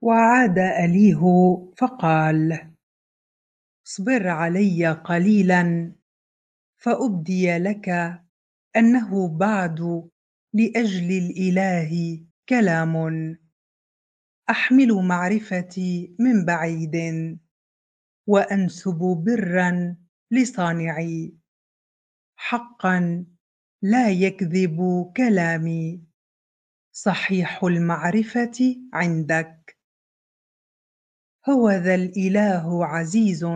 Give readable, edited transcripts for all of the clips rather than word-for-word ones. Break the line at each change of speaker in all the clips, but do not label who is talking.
وعاد أليه فقال: اصبر علي قليلا فأبدي لك أنه بعد لأجل الإله كلام أحمل معرفتي من بعيد وأنسب برا لصانعي. حقا لا يكذب كلامي، صحيح المعرفة عندك. هو ذا الإله عزيز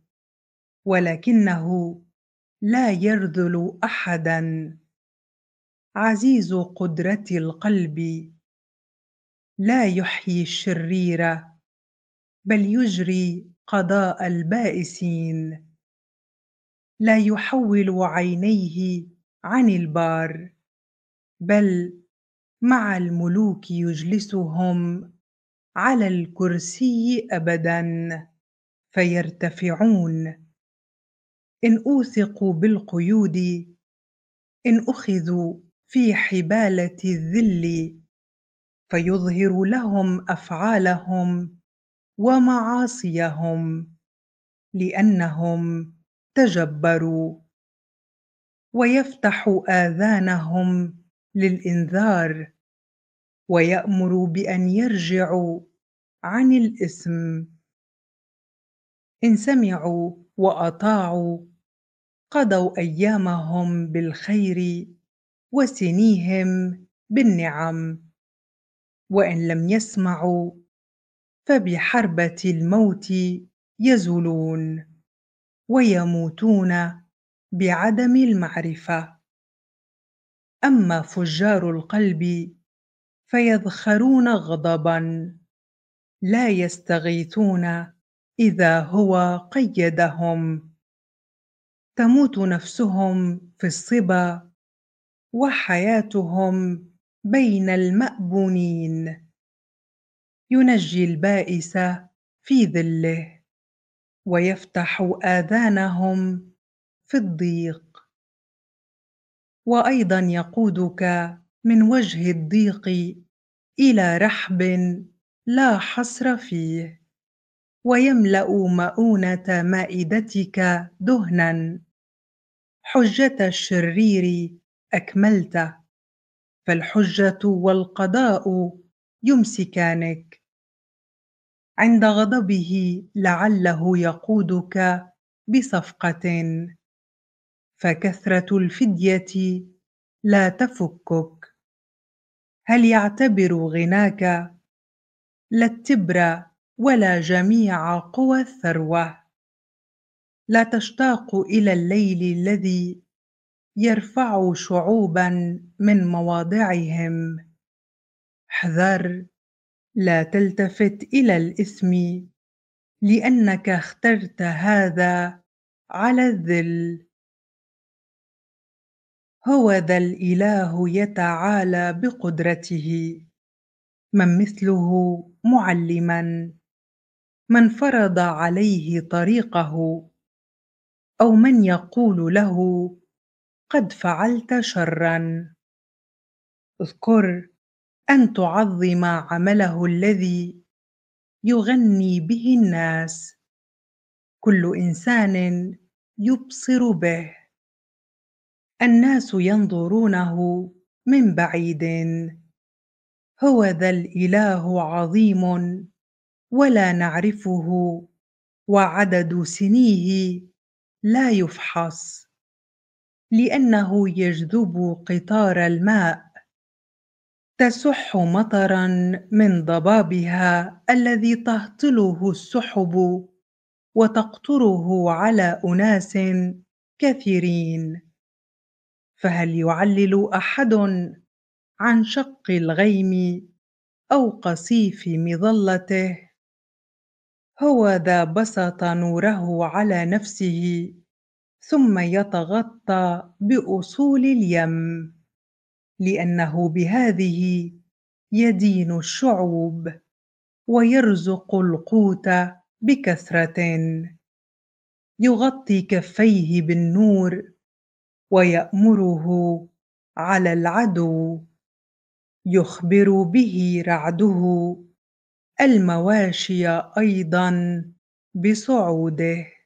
ولكنه لا يرذل أحدا، عزيز قدرة القلب، لا يحيي الشرير بل يجري قضاء البائسين، لا يحول عينيه عن البار بل مع الملوك يجلسهم على الكرسي أبدا فيرتفعون. إن أوثقوا بالقيود، إن أخذوا في حبالة الذل، فيظهر لهم أفعالهم ومعاصيهم لأنهم تجبروا، ويفتح آذانهم للإنذار، ويأمر بأن يرجعوا عن الإثم. إن سمعوا وأطاعوا قضوا أيامهم بالخير وسنيهم بالنعم، وإن لم يسمعوا فبحربة الموت يزولون ويموتون بعدم المعرفة. أما فجار القلب فيذخرون غضبا، لا يستغيثون إذا هو قيدهم، تموت نفسهم في الصبا وحياتهم بين المأبونين. ينجي البائس في ظله ويفتح آذانهم في الضيق، وأيضا يقودك من وجه الضيق إلى رحب لا حصر فيه، ويملأ مؤونة مائدتك دهنا. حجة الشرير أكملت، فالحجة والقضاء يمسكانك. عند غضبه لعله يقودك بصفقة، فكثرة الفدية لا تفكك. هل يعتبر غناك لا التبر ولا جميع قوى الثروة؟ لا تشتاق إلى الليل الذي يرفع شعوبا من مواضعهم. احذر، لا تلتفت إلى الإثم، لأنك اخترت هذا على الذل. هو ذا الإله يتعالى بقدرته، من مثله معلما، من فرض عليه طريقه، أو من يقول له قد فعلت شرا. اذكر أن تعظم عمله الذي يغني به الناس، كل إنسان يبصر به. الناس ينظرونه من بعيد. هو ذا الإله عظيم ولا نعرفه، وعدد سنيه لا يفحص، لأنه يجذب قطار الماء، تسح مطرا من ضبابها الذي تهطله السحب وتقطره على أناس كثيرين. فهل يعلل أحد عن شق الغيم أو قصيف مظلته؟ هو ذا بسط نوره على نفسه ثم يتغطى بأصول اليم، لأنه بهذه يدين الشعوب ويرزق القوت بكثرة. يغطي كفيه بالنور ويأمره على العدو، يخبر به رعده المواشي أيضًا بصعوده.